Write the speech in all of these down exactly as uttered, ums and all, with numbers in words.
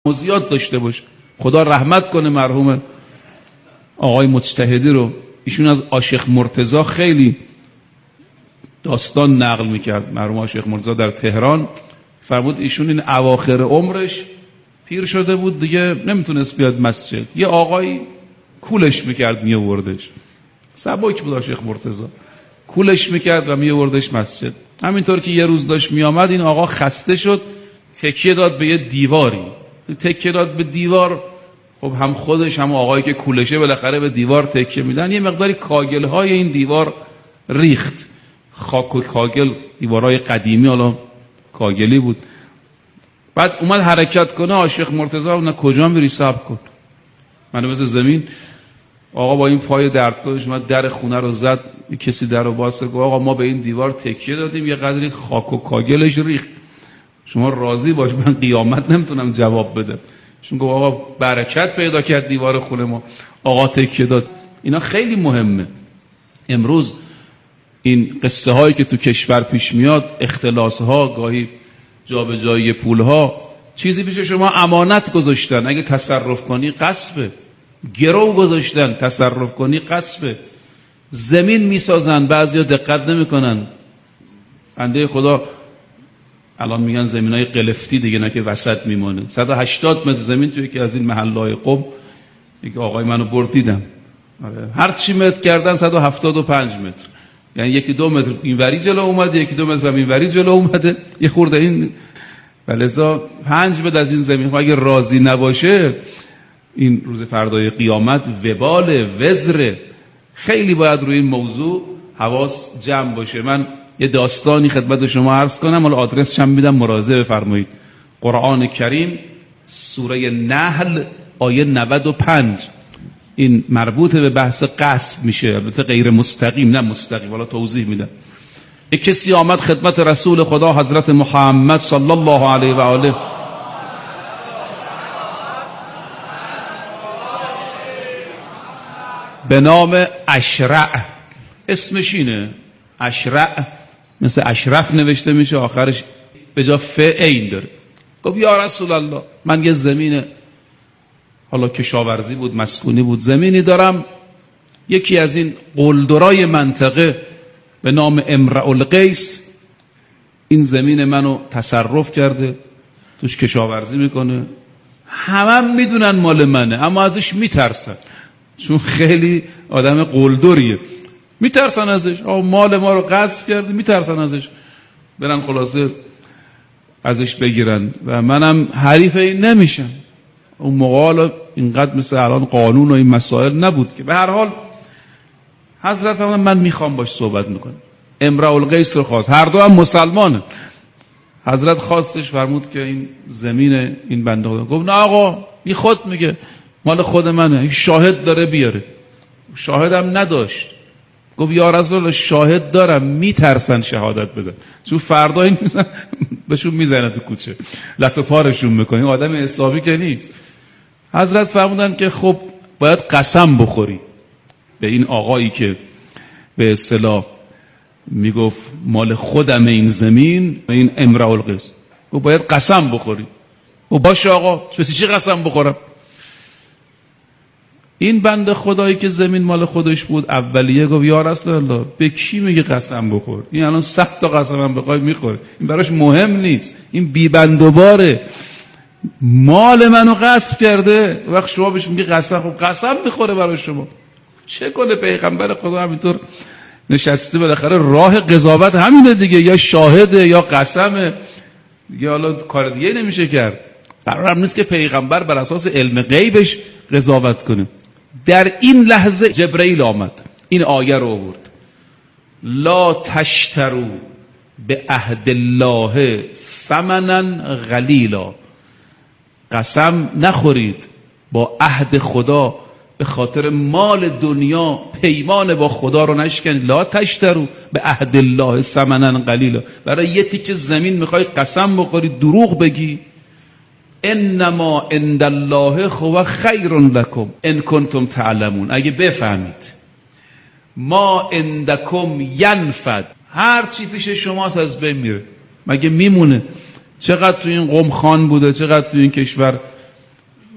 زیاد داشته باش. خدا رحمت کنه مرحوم آقای مجتهدی رو. ایشون از آشیخ مرتضی خیلی داستان نقل میکرد. مرحوم آشیخ مرتضی در تهران فرمود ایشون این اواخر عمرش پیر شده بود دیگه، نمیتونست بیاد مسجد. یه آقای کولش میکرد میوردش، سبک بود آشیخ مرتضی، کولش میکرد و میوردش مسجد. همینطور که یه روز داشت میامد این آقا خسته شد، تکیه داد به یه دیواری. تکیه داد به دیوار، خب هم خودش هم آقایی که کولشه بالاخره به دیوار تکیه میدن، یه مقداری کاگل های این دیوار ریخت، خاک و کاگل، دیوارهای قدیمی حالا کاگلی بود. بعد اومد حرکت کنه، آشیخ مرتضی نه کجا میری صبر کن، منو مثل زمین. آقا با این پای دردگاهش اومد در خونه رو زد، کسی در رو باز کرد، آقا ما به این دیوار تکیه دادیم یه قدری خاک و کاگلش ریخت، شما راضی باش، من قیامت نمیتونم جواب بدم. چون گفت آقا برکت پیدا کرد دیوار خونه ما، آقا تکیه داد. اینا خیلی مهمه. امروز این قصه هایی که تو کشور پیش میاد، اختلاس ها، گاهی جابجایی پول ها، چیزی پیش شما امانت گذاشتن، اگه تصرف کنی غصبه. گرو گذاشتن، تصرف کنی غصبه. زمین میسازن، بعضیا دقت نمیکنن. بنده خدا الان میگن زمینای قلفتی دیگه، نه که وسط میمونه. صد و هشتاد متر زمین توی یکی از این محله‌های قم، یک آقای منو برد دیدم، آره هر چی متر کردن صد و هفتاد و پنج متر، یعنی یکی دو متر اینوری جلو اومده، یکی دو متر هم اینوری جلو اومده، یه خورده این ولذا پنج متر از این زمین. خب اگه راضی نباشه این روز فردای قیامت وبال وزر. خیلی باید روی این موضوع حواس جمع باشه. من یه داستانی خدمت شما عرض کنم، حالا آدرس چم میدم، مراجعه بفرمایید. قرآن کریم سوره نحل آیه نود و پنج، این مربوط به بحث غصب میشه، البته غیر مستقیم نه مستقیم، حالا توضیح میدم. یک کسی آمد خدمت رسول خدا حضرت محمد صلی الله علیه و آله به نام اشرع، اسمش اینه اشرع، مثل اشرف نوشته میشه، آخرش به جا ف عین داره. گفت یا رسول الله، من یه زمین، حالا کشاورزی بود مسکونی بود، زمینی دارم، یکی از این قلدرای منطقه به نام امرؤ القیس این زمین منو تصرف کرده، توش کشاورزی میکنه، همه هم میدونن مال منه اما ازش میترسن، چون خیلی آدم قلدریه، میترسن ازش. آه مال ما رو غصب کرده، میترسن ازش، برن خلاصه ازش بگیرن و منم حریف این نمیشم. اون موقع اینقدر مثل الان قانون و این مسائل نبود که. به هر حال حضرت فرمودن من میخوام باش صحبت میکنم. امرؤ القیس رو خواست، هر دو هم مسلمانه. حضرت خواستش، فرمود که این زمین این بنده خدا. گفت نه آقا، بی خود میگه مال خود منه، این شاهد داره بیاره. شاهدم نداشت. گفت یا رسول الله شاهد دارم، میترسن شهادت بدن، چون فردا این میزن بهشون میزنه تو کوچه، لط و پارشون میکنه، آدم حسابی که نیست. حضرت فرمودن که خب باید قسم بخوری به این آقایی که به اصطلاح میگفت مال خودم این زمین، این امرؤ القیس، گفت باید قسم بخوری. و باشه آقا، چه قسم بخورم؟ این بنده خدایی که زمین مال خودش بود اولیه گفت یا رسول الله به کی میگه قسم بخور؟ این الان صد تا قسم هم بخوای میخوره، این براش مهم نیست، این بی بند و باره، مال منو غصب کرده. وقت شما بهش میگه قسم، خب قسم میخوره برای شما. چه کنه پیغمبر خدا همینطور نشسته، بالاخره راه قضاوت همینه دیگه، یا شاهده یا قسمه دیگه، حالا کار دیگه نمیشه کرد. قرار هم نیست که پیغمبر بر اساس علم غیبش قضاوت کنه. در این لحظه جبرئیل آمد، این آیه رو آورد، لا تشترو به عهد الله ثمنا قلیلا، قسم نخورید با عهد خدا به خاطر مال دنیا، پیمان با خدا رو نشکنید. لا تشترو به عهد الله ثمنا قلیلا، برای یه تیکه زمین میخوای قسم بخوری، دروغ بگی. انما عند الله هو خیر لکم ان کنتم تعلمون، اگه بفهمید. ما عندکم ینفد، هر چی پیش شماست از بین میره، مگه میمونه؟ چقدر تو این قوم خان بوده، چقدر تو این کشور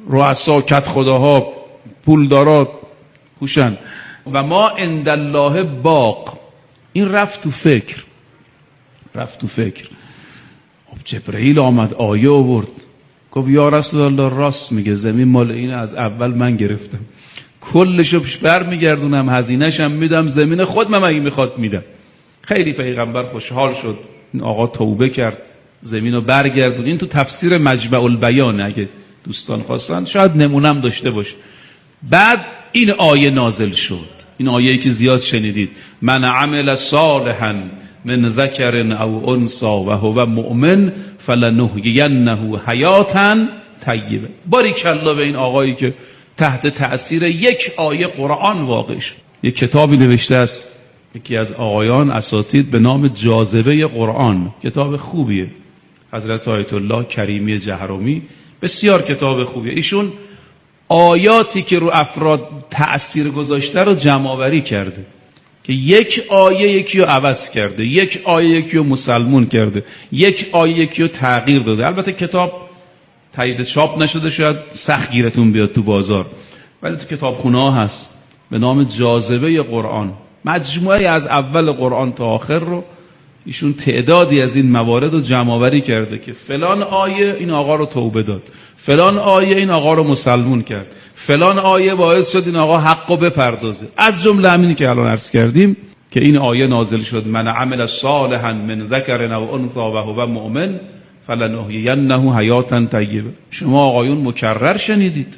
رؤسا کت خداها پولدارا پوشن. و ما عند الله باق، این رفت تو فکر، رفت تو فکر. جبرئیل آمد آیه آورد، گفت یا رسول الله راست میگه، زمین مال اینه، از اول من گرفتم، کلشو پیش بر میگردونم، هزینه‌ش هم میدم، زمین خود من اگه میخواد میدم. خیلی پیغمبر خوشحال شد، این آقا توبه کرد، زمینو برگردون. این تو تفسیر مجمع البیان، اگه دوستان خواستن شاید نمونم داشته باشه. بعد این آیه نازل شد، این آیه‌ای که زیاد شنیدید، من عمل صالحا من ذکر او انثى و هو مؤمن فلنحیینه حیاتا طیبه. باریکالله به این آقایی که تحت تأثیر یک آیه قرآن واقع شد. یک کتابی نوشته است یکی از آقایان اساتید به نام جاذبه قرآن، کتاب خوبیه، حضرت آیت الله کریمی جهرمی، بسیار کتاب خوبیه. ایشون آیاتی که رو افراد تأثیر گذاشته رو جمع آوری کرده که یک آیه یکی رو عوض کرده، یک آیه یکی رو مسلمون کرده، یک آیه یکی رو تغییر داده. البته کتاب تایید چاپ نشده، شاید سخت گیرتون بیاد تو بازار، ولی تو کتابخونه ها هست به نام جاذبه قرآن. مجموعه از اول قرآن تا آخر رو ایشون تعدادی از این موارد رو جمع آوری کرده که فلان آیه این آقا رو توبه داد، فلان آیه این آقا رو مسلمون کرد، فلان آیه باعث شد این آقا حقو بپردازه. از جمله همینی که الان عرض کردیم که این آیه نازل شد، من عمل صالحا من ذکر او انثى و هو مؤمن فلنحیینه حیاتا طیبه. شما آقایون مکرر شنیدید،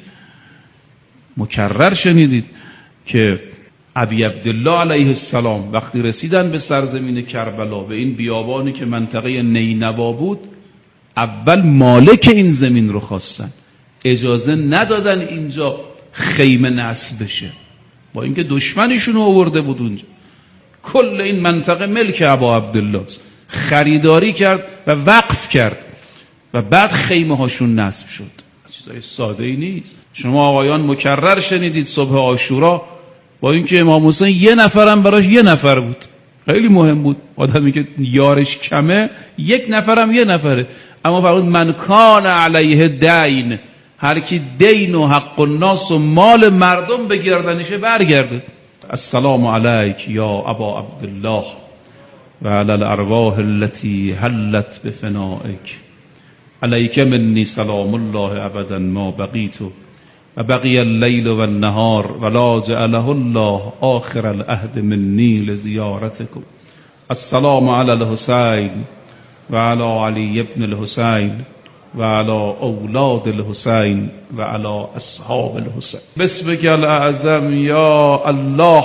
مکرر شنیدید که ابی عبدالله علیه السلام وقتی رسیدن به سرزمین کربلا، به این بیابانی که منطقه نینوا بود، اول مالک این زمین رو خواستن، اجازه ندادن اینجا خیمه نصب بشه، با اینکه دشمنشون رو آورده بود اونجا. کل این منطقه ملک ابا عبدالله است. خریداری کرد و وقف کرد و بعد خیمه هاشون نصب شد. چیزای ساده ای نیست. شما آقایان مکرر شنیدید صبح عاشورا، با اینکه امام حسین یه نفرم براش یه نفر بود، خیلی مهم بود، آدمی که یارش کمه یک نفرم یه نفره، اما فرمود من کان علیه دین، هر کی دین و حق الناس و مال مردم به گردنشه برگرده. السلام علیک یا ابا عبدالله و علی الارواح التي حلت بفنائک، علیک منی سلام الله ابدا ما بقیت و بقی اللیل و النهار ولا جعله الله آخر العهد منی لزیارتکم. السلام علی الحسین و علی علی ابن الحسین و علی اولاد الحسین و علی اصحاب الحسین. بسمک الاعظم یا الله.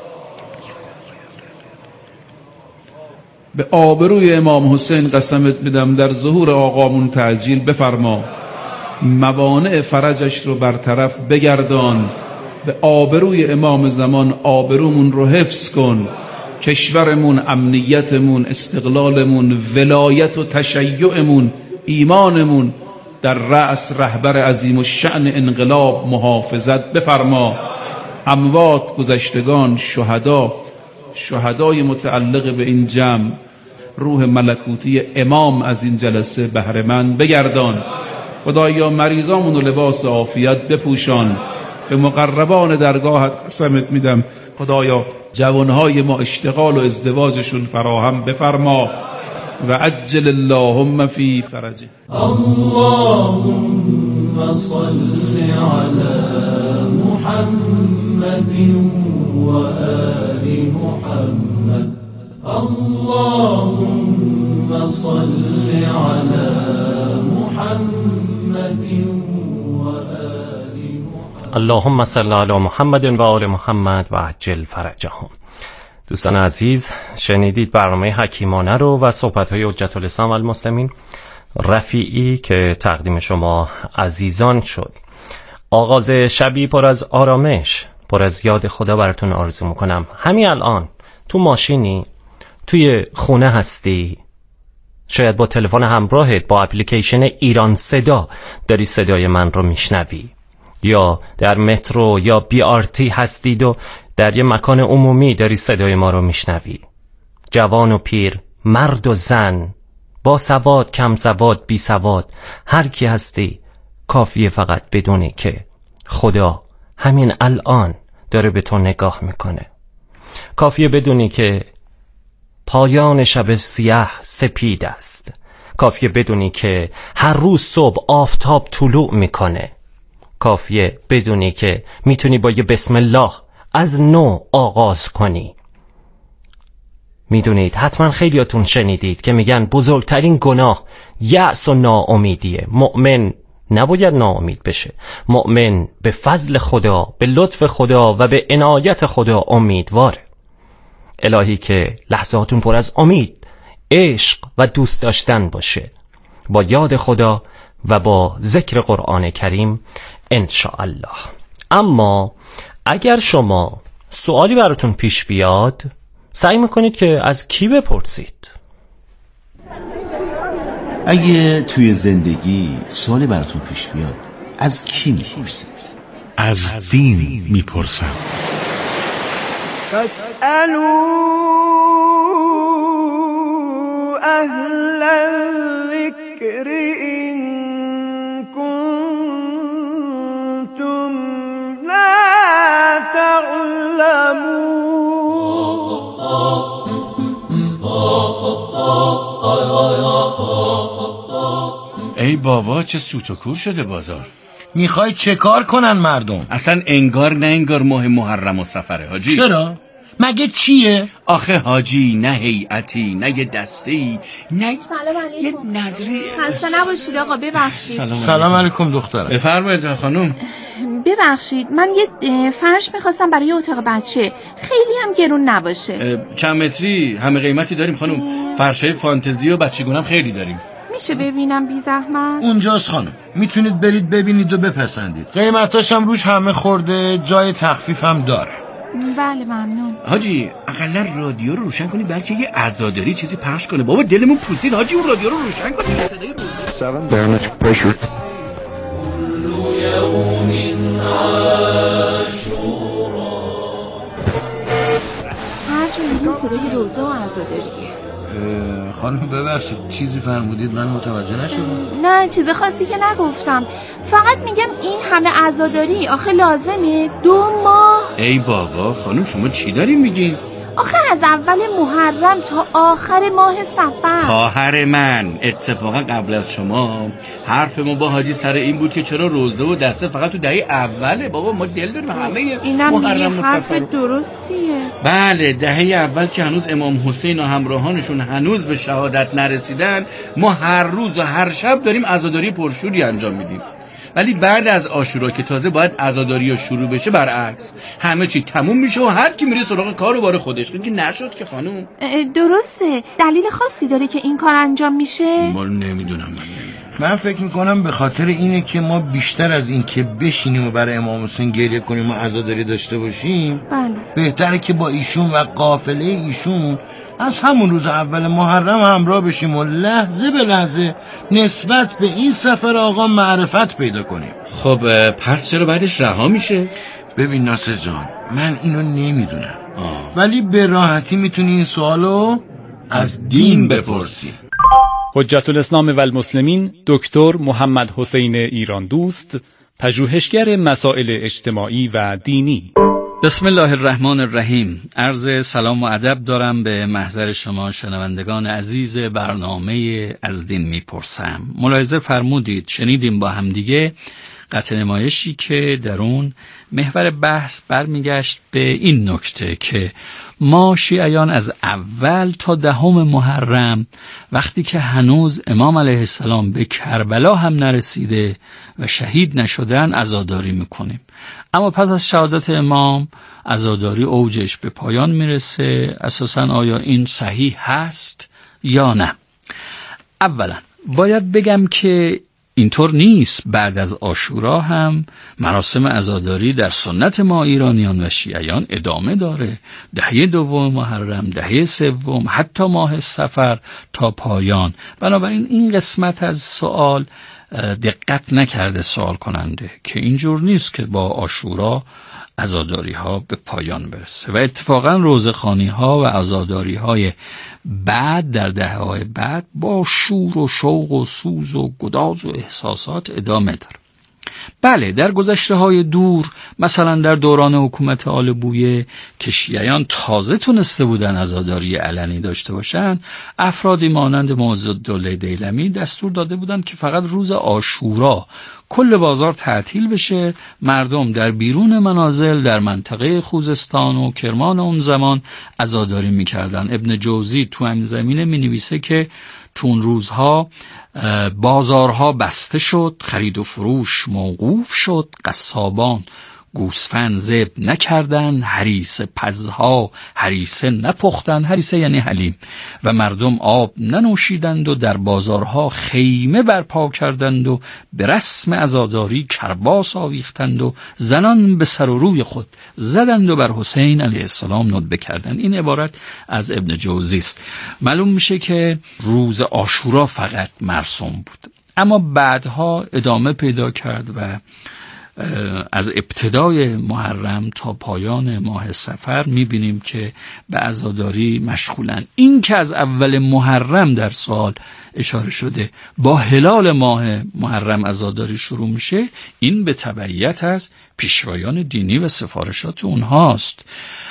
به آبروی امام حسین قسمت میدم در ظهور آقامون تعجیل بفرما، موانع فرجش رو برطرف بگردان، به آبروی امام زمان آبرومون رو حفظ کن، کشورمون، امنیتمون، استقلالمون، ولایت و تشیعمون، ایمانمون در رأس رهبر عظیم الشأن انقلاب محافظت بفرما. اموات، گذشتگان، شهدا، شهدای متعلق به این جمع، روح ملکوتی امام از این جلسه بهره مند بگردان. خدایا مریضامون و لباس عافیت بپوشان. به مقربان درگاهت قسمت میدم خدایا جوانهای ما اشتغال و ازدواجشون فراهم بفرما و عجل اللهم فی فرجه. اللهم صل علی محمد و آل محمد. اللهم صل علی محمد و آل محمد. اللهم صل علی محمد و آل محمد و عجل فرجهم. دوستان عزیز، شنیدید برنامه حکیمانه رو و صحبت‌های حجت الاسلام والمسلمین رفیعی که تقدیم شما عزیزان شد. آغاز شبی پر از آرامش، پر از یاد خدا براتون آرزو میکنم. همین الان تو ماشینی، توی خونه هستی، شاید با تلفن همراهت، با اپلیکیشن ایران صدا داری صدای من رو میشنوی، یا در مترو یا بی آر تی هستید و در یه مکان عمومی داری صدای ما رو میشنوی. جوان و پیر، مرد و زن، با سواد، کم سواد، بی سواد، هر کی هستی، کافیه فقط بدونی که خدا همین الان داره به تو نگاه میکنه. کافیه بدونی که پایان شب سیاه سپید است. کافیه بدونی که هر روز صبح آفتاب طلوع میکنه. کافیه بدونی که میتونی با یه بسم الله از نو آغاز کنی. میدونید حتما خیلیاتون شنیدید که میگن بزرگترین گناه یأس و ناامیدیه. مؤمن نباید ناامید بشه. مؤمن به فضل خدا، به لطف خدا و به عنایت خدا امیدواره. الهی که لحظاتون پر از امید، عشق و دوست داشتن باشه، با یاد خدا و با ذکر قرآن کریم انشاءالله. اما اگر شما سوالی براتون پیش بیاد، سعی میکنید که از کی بپرسید؟ اگه توی زندگی سوالی براتون پیش بیاد، از کی میپرسید؟ از دین میپرسم. فاسألوا اهل الذکر ان کنتم لا تعلمون. ای بابا چه سوت و کور شده بازار. میخوای چه کار کنن مردم؟ اصلا انگار نه انگار ماه محرم و سفره حاجی. چرا؟ مگه چیه؟ آخه حاجی نه هیئتی، نه یه دسته‌ای، نه یه نظری. خسته نباشید آقا، ببخشید. سلام, سلام علیکم دخترم. بفرمایید خانم. ببخشید من یه فرش میخواستم برای اتاق بچه، خیلی هم گرون نباشه. چند متری؟ همه قیمتی داریم خانم. فرشای فانتزی و بچگونم خیلی داریم. میشه ببینم بی زحمت؟ اونجاست خانم، میتونید برید ببینید و بپسندید. قیمتاش هم روش همه خورده، جای تخفیف هم داره. بله ممنون. حاجی اقلا رادیو رو روشن کنی بلکه یه عزاداری چیزی پخش کنه. بابا دلمون پوسید حاجی، اون رادیو رو روشن کنی. صدای روزه. هر جا میریم صدای روزه و عزاداریه. خانم ببخشید چیزی فرمودید من متوجه نشدم. نه چیز خاصی که نگفتم، فقط میگم این همه عزاداری آخه لازمه؟ دو ماه. ای بابا خانم شما چی دارین میگین؟ آخه از اول محرم تا آخر ماه صفر. خواهر من اتفاقا قبل از شما حرف ما با حاجی سر این بود که چرا روزه و دسته فقط تو دهه اوله. بابا ما دل داریم همه اینم حرف درستیه. بله دهه اول که هنوز امام حسین و همراهانشون هنوز به شهادت نرسیدن، ما هر روز و هر شب داریم عزاداری پرشوری انجام میدیم. ولی بعد از عاشورا که تازه باید عزاداری شروع بشه، برعکس همه چی تموم میشه و هر کی میره سراغ کار و بار خودش. که نشد که خانم. درسته. دلیل خاصی داره که این کار انجام میشه؟ من نمیدونم. من من فکر میکنم به خاطر اینه که ما بیشتر از این که بشینیم و برای امام حسین گریه کنیم و عزاداری داشته باشیم، بله، بهتره که با ایشون و قافله ایشون از همون روز اول محرم همراه بشیم و لحظه به لحظه نسبت به این سفر آقا معرفت پیدا کنیم. خب پس چرا بعدش رها میشه؟ ببین ناصر جان، من اینو نمیدونم، ولی به راحتی میتونی این سوالو از دین بپرسی. حجت الاسلام و المسلمین دکتر محمد حسین ایران دوست، پژوهشگر مسائل اجتماعی و دینی. بسم الله الرحمن الرحیم. عرض سلام و ادب دارم به محضر شما شنوندگان عزیز برنامه از دین میپرسم. ملاحظه فرمودید شنیدیم با همدیگه قطع نمایشی که در اون محور بحث برمیگشت به این نکته که ما شیعیان از اول تا دهم محرم، وقتی که هنوز امام علیه السلام به کربلا هم نرسیده و شهید نشدن، عزاداری میکنیم. اما پس از شهادت امام عزاداری اوجش به پایان میرسه. اساساً آیا این صحیح هست یا نه؟ اولا باید بگم که اینطور نیست. بعد از عاشورا هم مراسم عزاداری در سنت ما ایرانیان و شیعیان ادامه داره. دهه دوم محرم، دهه سوم، حتی ماه صفر تا پایان. بنابراین این قسمت از سوال دقت نکرده سوال کننده که اینجور نیست که با عاشورا عزاداری ها به پایان برسه. و اتفاقا روزخوانی ها و عزاداری های بعد در دهه های بعد با شور و شوق و سوز و گداز و احساسات ادامه داره. بله، در گذشته های دور، مثلا در دوران حکومت آل بویه که شیعیان تازه تونسته بودن عزاداری علنی داشته باشن، افرادی مانند معزالدوله دیلمی دستور داده بودن که فقط روز عاشورا کل بازار تعطیل بشه، مردم در بیرون منازل در منطقه خوزستان و کرمان اون زمان عزاداری میکردن. ابن جوزی تو همین زمینه مینویسه که تو اون روزها بازارها بسته شد، خرید و فروش موقوف شد، قصابان گوسفند ذبح نکردن، هریسه پزها هریسه نپختن، هریسه یعنی حلیم، و مردم آب ننوشیدند و در بازارها خیمه برپا کردند و به رسم عزاداری کرباس آویختند و زنان به سر و روی خود زدند و بر حسین علیه السلام ندبه کردند. این عبارت از ابن جوزی است. معلوم میشه که روز عاشورا فقط مرسوم بود، اما بعدها ادامه پیدا کرد و از ابتدای محرم تا پایان ماه صفر میبینیم که به عزاداری مشغولن. این که از اول محرم در سال اشاره شده با هلال ماه محرم عزاداری شروع میشه، این به تبعیت از پیشوایان دینی و سفارشات اونهاست.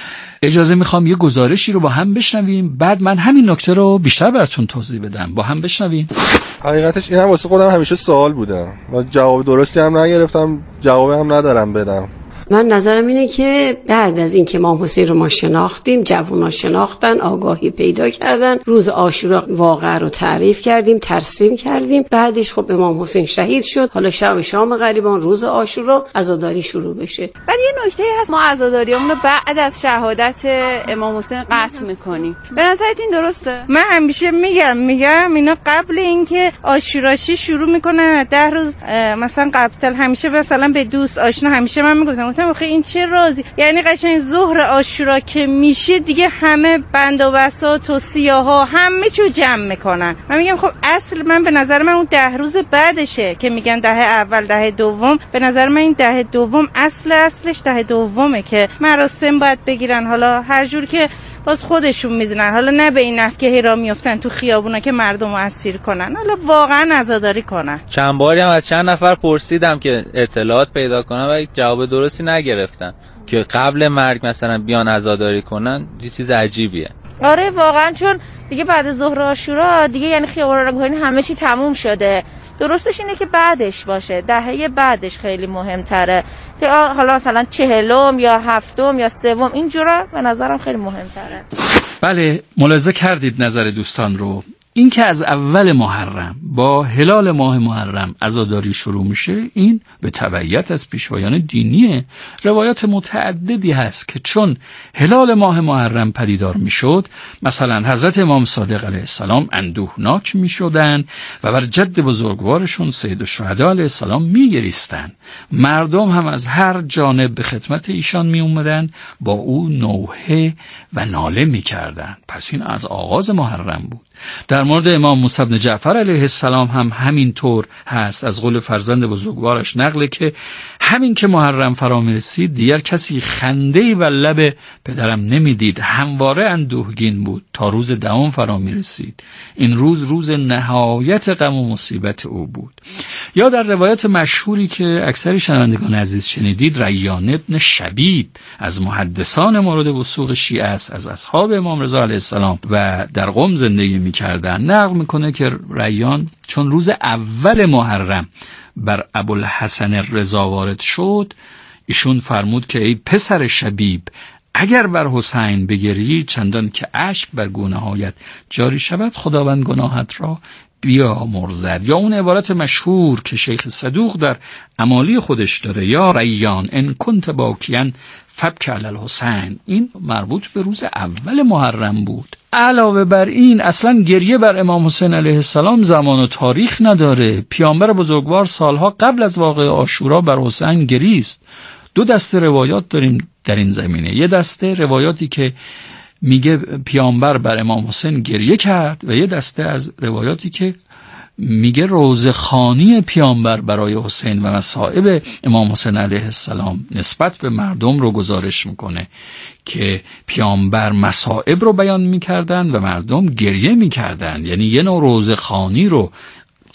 اجازه میخوام یه گزارشی رو با هم بشنویم، بعد من همین نکته رو بیشتر براتون توضیح بدم. با هم بشنویم. حقیقتش این هم واسه خودم همیشه سوال بودم، من جواب درستی هم نگرفتم، جواب هم ندارم بدم. من نظرم اینه که بعد از این که امام حسین رو ما شناختیم، جوونا شناختن، آگاهی پیدا کردن، روز عاشورا واقعه رو تعریف کردیم، ترسیم کردیم، بعدش خب امام حسین شهید شد، حالا شب شام غریبان روز عاشورا عزاداری شروع بشه. بعد یه نکته هست، ما عزاداریامون رو بعد از شهادت امام حسین قطع میکنیم. به نظرت این درسته؟ من همیشه میگم میگم اینا قبل اینکه عاشوراشی شروع میکنن ده روز مثلا قبل، همیشه مثلا به دوست آشنا همیشه من میگفتم آخه این چه رازی، یعنی قشنگ ظهر عاشورا که میشه دیگه همه بند و بساط و سیاها همه چیو جمع میکنن. من میگم خب اصل من به نظر من اون ده روز بعدشه که میگن دهه اول دهه دوم، به نظر من این دهه دوم اصل اصلش دهه دومه که مراسم باید بگیرن، حالا هر جور که باز خودشون میدونن، حالا نه به این نفع که هیرا میافتن تو خیابونا که مردم رو اسیر کنن، حالا واقعا عزاداری کنن. چند باری هم از چند نفر پرسیدم که اطلاعات پیدا کنم و جواب درستی نگرفتم که قبل مرگ مثلا بیان عزاداری کنن. یه چیز عجیبیه. آره واقعا، چون دیگه بعد ظهر عاشورا دیگه یعنی خیابونا رو نگاهین همه چی تموم شده. درستش اینه که بعدش باشه، دهه بعدش خیلی مهمتره که حالا مثلا چهلم یا هفتم یا سوم اینجورا به نظرم خیلی مهمتره. بله، ملاحظه کردید نظر دوستان رو. این که از اول محرم با هلال ماه محرم عزاداری شروع میشه، این به تبعیت از پیشوایان دینیه. روایات متعددی هست که چون هلال ماه محرم پدیدار میشد، مثلا حضرت امام صادق علیه السلام اندوهناک میشدن و بر جد بزرگوارشون سید الشهدا علیه السلام میگریستن. مردم هم از هر جانب به خدمت ایشان می اومدن، با او نوحه و ناله میکردن. پس این از آغاز محرم بود. در مورد امام موسی بن جعفر علیه السلام هم همین طور هست. از قول فرزند بزرگوارش نقله که همین که محرم فرا می رسید دیگر کسی خنده‌ای بر لب پدرم نمیدید، همواره اندوهگین بود تا روز دهم فرا می رسید. این روز روز نهایت غم و مصیبت او بود. یا در روایت مشهوری که اکثر شنوندگان عزیز شنیدید، ریان ابن شبیب از محدثان مورد وثوق شیعه است، از اصحاب امام رضا علیه السلام و در قم زندگی می‌کردن. نقل میکنه که ریان چون روز اول محرم بر ابوالحسن رضا وارد شد، ایشون فرمود که ای پسر شبیب، اگر بر حسین بگری چندان که اشک بر گونه‌هایت جاری شود، خداوند گناهت را بیامرزد. یا اون عبارت مشهور که شیخ صدوق در امالی خودش داره، یا ریان ان کنت باکیان فبک علی الحسین، این مربوط به روز اول محرم بود. علاوه بر این اصلا گریه بر امام حسین علیه السلام زمان و تاریخ نداره. پیامبر بزرگوار سالها قبل از واقعه عاشورا بر حسین گریست. دو دسته روایات داریم در این زمینه. یه دسته روایاتی که میگه پیامبر بر امام حسین گریه کرد و یه دسته از روایاتی که میگه روزخوانی پیامبر برای حسین و مصائب امام حسین علیه السلام نسبت به مردم رو گزارش میکنه که پیامبر مصائب رو بیان میکردن و مردم گریه میکردن. یعنی یه نوع روزخوانی رو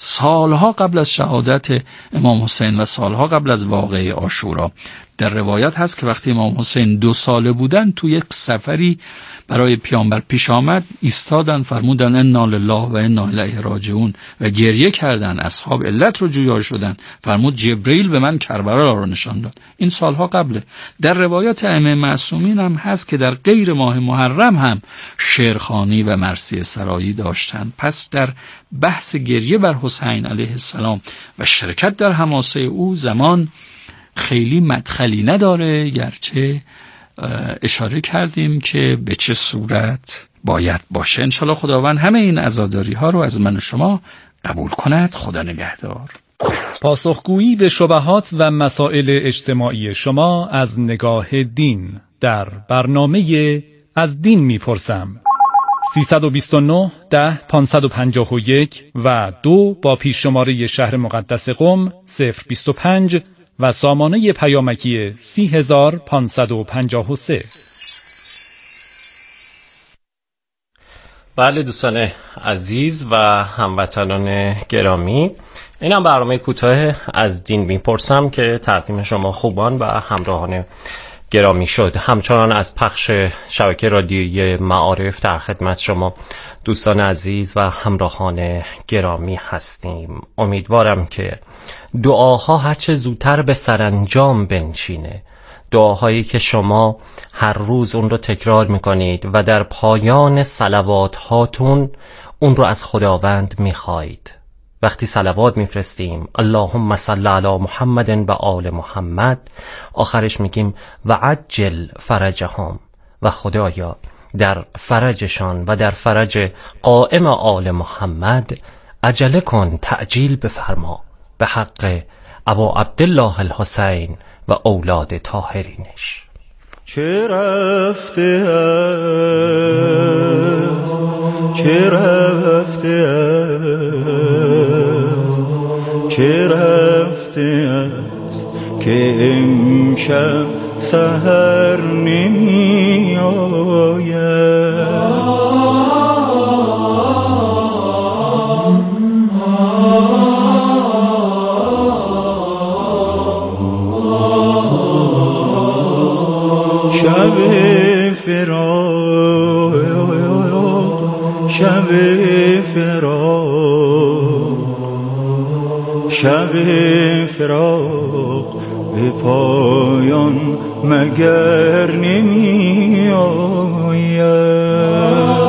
سالها قبل از شهادت امام حسین و سالها قبل از واقعه عاشورا. در روایت هست که وقتی امام حسین دو ساله بودن تو یک سفری برای پیامبر پیش آمد، ایستادن فرمودن انا لله و انا الیه راجعون و گریه کردن. اصحاب علت رو جویا شدن. فرمود جبرئیل به من کربلا رو نشان داد. این سالها قبله. در روایات ائمه معصومین هم هست که در غیر ماه محرم هم شعرخوانی و مرثیه سرایی داشتن. پس در بحث گریه بر حسین علیه السلام و شرکت در حماسه او زمان خیلی مدخلی نداره، گرچه اشاره کردیم که به چه صورت باید باشه. انشالله خداوند همه این عزاداری ها رو از من و شما قبول کند. خدا نگهدار. پاسخگویی به شبهات و مسائل اجتماعی شما از نگاه دین در برنامه از دین میپرسم. سیصد و بیست و نه ده پانصد و پنجاه و یک و دو با پیش شماره شهر مقدس قم صفر بیست و پنج و سامانه پیامکی سی هزار پانصد و پنجاه و سه. بله دوستان عزیز و هموطنان گرامی، این هم برنامه کوتاه از دین میپرسم که تقدیم شما خوبان و همراهان گرامی شد. همچنان از پخش شبکه رادیویی معارف در خدمت شما دوستان عزیز و همراهان گرامی هستیم. امیدوارم که دعاها هرچه زودتر به سرانجام بنشینه، دعاهایی که شما هر روز اون رو تکرار میکنید و در پایان صلوات هاتون اون رو از خداوند میخواید. وقتی صلوات میفرستیم اللهم صل علی محمد و آل محمد، آخرش میگیم و عجل فرجهم، و خدایا در فرجشان و در فرج قائم آل محمد عجله کن، تعجیل بفرما به حق ابا عبدالله الحسین و اولاد طاهرینش. چه رفته است، چه رفته است، چه رفته است که امشب سحر نمی آید. شب فراق، شب فراق، شب فراق به پایان مگر نمی آید.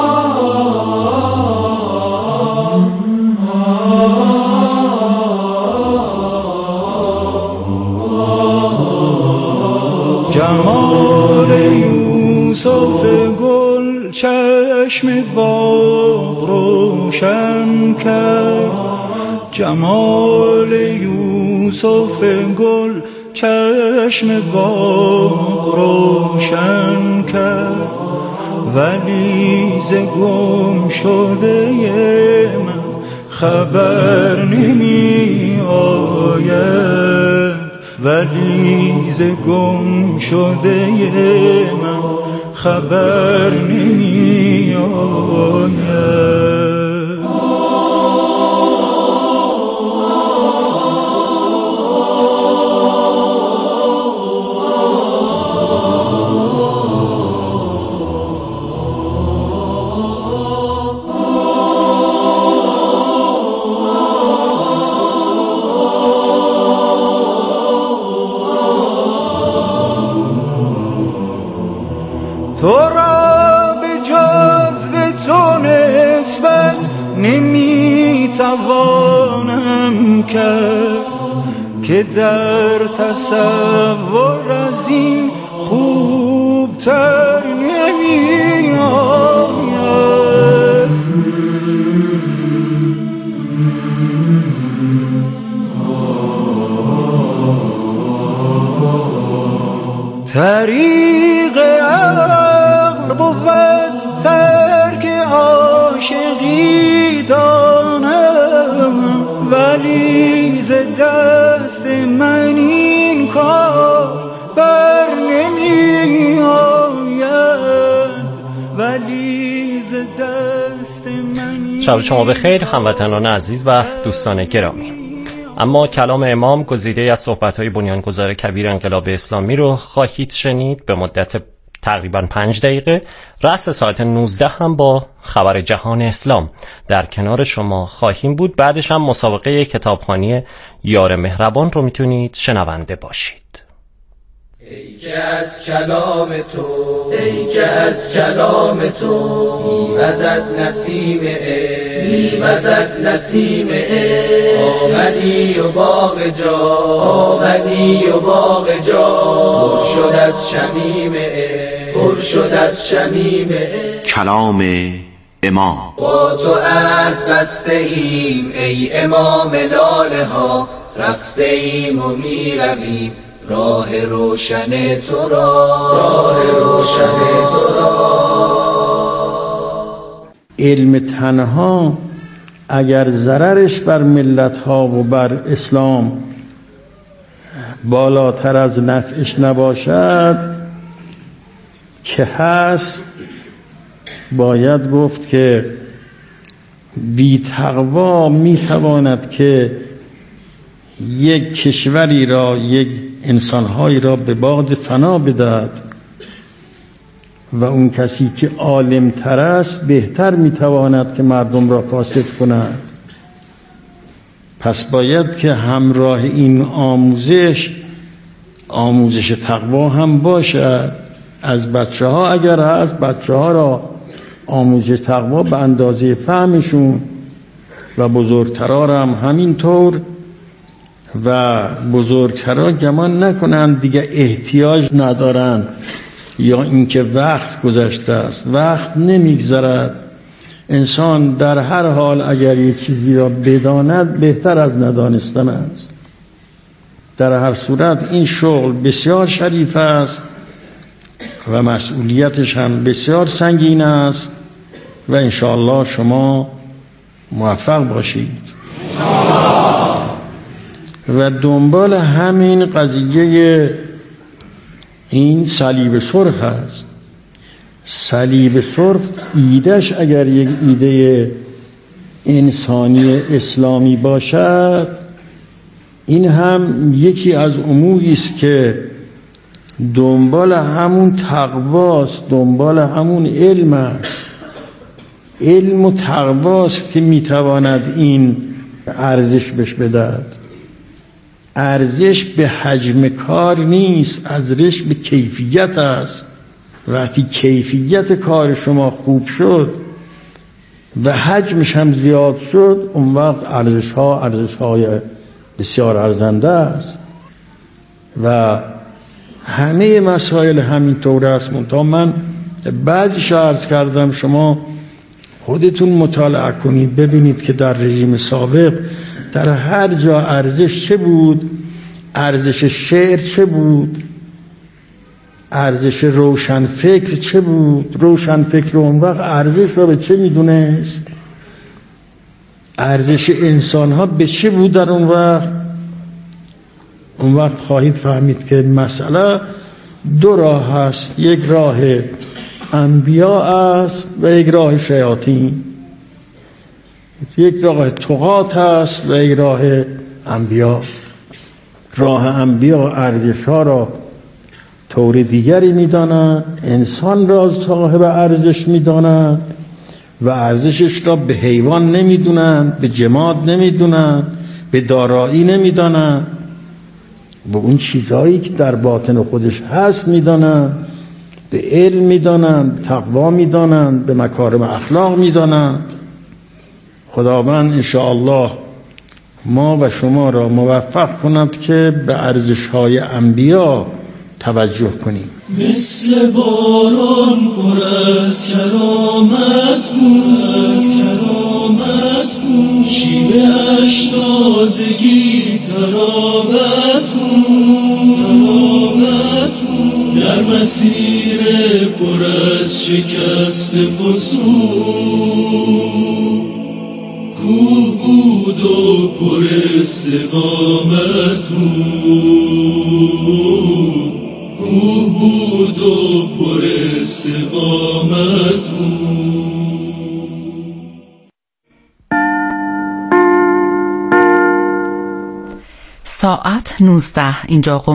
جمال یوسف گل چشم باغ روشن کرد، جمال یوسف گل چشم باغ روشن کرد، ولی ز گم شده من خبر نمی آید، ولی ز گم شده من خبر نمی آید. تو را به جذب تو نسبت نمیتوانم کرد، که در تصور از این خوبتر نمی آید. طریق عقل بود ترک عاشقی دانم، ولی ز دست من این کار بر نمی آید، ولی ز دست من این شب شما بخیر هموطنان عزیز و دوستان گرامی. اما کلام امام گزیده از صحبت‌های بنیانگذار کبیر انقلاب اسلامی رو خواهید شنید. به مدت تقریباً پنج دقیقه رأس ساعت نوزده هم با خبر جهان اسلام در کنار شما خواهیم بود. بعدش هم مسابقه کتابخوانی یار مهربان رو میتونید شنونده باشید. ای که از کلام تو ای که از کلام تو میوزد نسیم عشق میوزد نسیم عشق آمدی و باغ جا آمدی و باغ جا پر شد از شمیم عشق پر شد از شمیم عشق. کلام امام. با تو عهد بسته ایم ای امام لاله ها رفته ایم و میرویم راه روشن تو را راه روشن تو را. علم تنها اگر ضررش بر ملت ها و بر اسلام بالاتر از نفعش نباشد که هست، باید گفت که بی تقوا می تواند که یک کشوری را یک انسانهایی را به باد فنا بدهد و اون کسی که عالم تر است بهتر میتواند که مردم را فاسد کند. پس باید که همراه این آموزش آموزش تقوا هم باشد. از بچه ها اگر هست بچه ها را آموزش تقوا به اندازه فهمشون و بزرگترها را هم همینطور، و بزرگترها گمان نکنند دیگه احتیاج ندارند یا اینکه وقت گذشته است. وقت نمیگذرد. انسان در هر حال اگر یک چیزی را بداند بهتر از ندانستن است. در هر صورت این شغل بسیار شریف است و مسئولیتش هم بسیار سنگین است و انشاءالله شما موفق باشید. و دنبال همین قضیه این صلیب سرخ است. صلیب سرخ ایدهش اگر یک ایده انسانی اسلامی باشد، این هم یکی از اموری است که دنبال همون تقواست، دنبال همون علم است. علم و تقواست که میتواند این ارزش بهش بدهد. ارزش به حجم کار نیست، ارزش به کیفیت است. وقتی کیفیت کار شما خوب شد و حجمش هم زیاد شد، اون وقت ارزش ها ارزش های بسیار ارزنده است و همه مسائل همینطور است. منتها من بعضیش عرض کردم، شما خودتون مطالعه کنید ببینید که در رژیم سابق در هر جا ارزش چه بود، ارزش شعر چه بود، ارزش روشن فکر چه بود. روشن فکر اون وقت ارزش را به چه میدونست، ارزش انسان ها به چه بود در اون وقت. اون وقت خواهید فهمید که مسئله دو راه هست، یک راه انبیاء است و یک راه شیاطین. یک راه طغات است و یک راه انبیاء. راه انبیاء ارزش ها را طور دیگری میدانند، انسان را صاحب ارزش میدانند و ارزشش را به حیوان نمیدونند، به جماد نمیدونند، به دارایی نمیدانند، به اون چیزهایی که در باطن خودش هست میدانند، به علم میدانند، تقوا میدانند، به مکارم اخلاق میدانند. خداوند انشاءالله ما و شما را موفق کند که به ارزش‌های انبیا توجه کنیم. مثل باران پر از کرامت بود، از کرامت بود، شیوه اش تازگی تراوت بود، تراوت بود، در مسیر پر از شکست فسون کوه بود و پر استقامت بود، کوه بود و پر استقامت بود. ساعت نوزده اینجا